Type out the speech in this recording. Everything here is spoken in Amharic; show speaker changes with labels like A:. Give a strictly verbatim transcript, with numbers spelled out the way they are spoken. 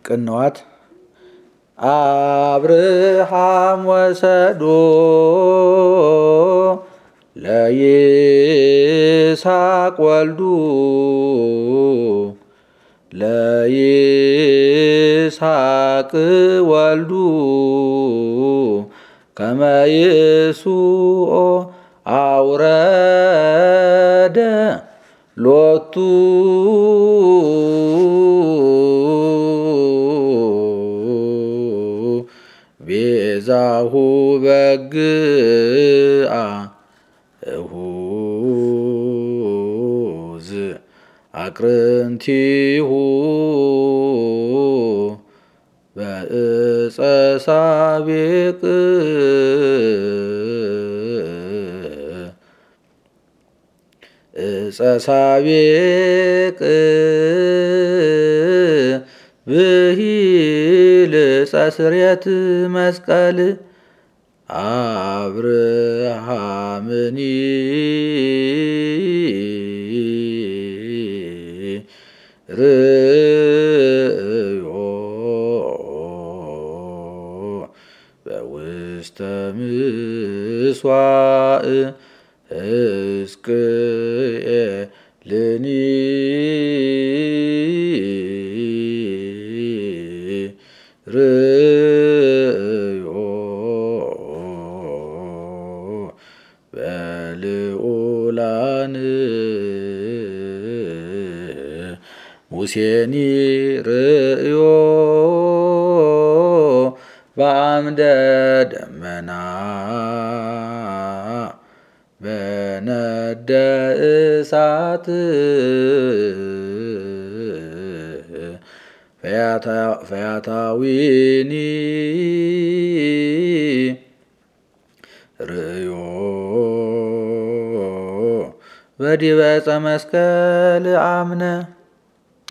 A: ቅንዋት አብርሃም ወሰዶ ለይስሐቅ ወልዱ ለይስሐቅ ወልዱ ከመ ይሱኦ አውረደ ሎቱ ቤዛሁ በግአ እሁዝ አቅርንቲሁ በዕፀ ሳቤቅ ዕፀ ሳቤቅ ብሂል ዕፀ ስሬት መስቀል አብርሃምኒ ርእዮ በውስተ ምሥዋዕ ሕዝቅኤልኒ ርእዮ በልዑላን ሙሴኒ ርእዮ በአምደ ደመና በነደ እሳት ፈያታዊኒ ርእዮ በዲበ ዕፀ መስቀል አምነ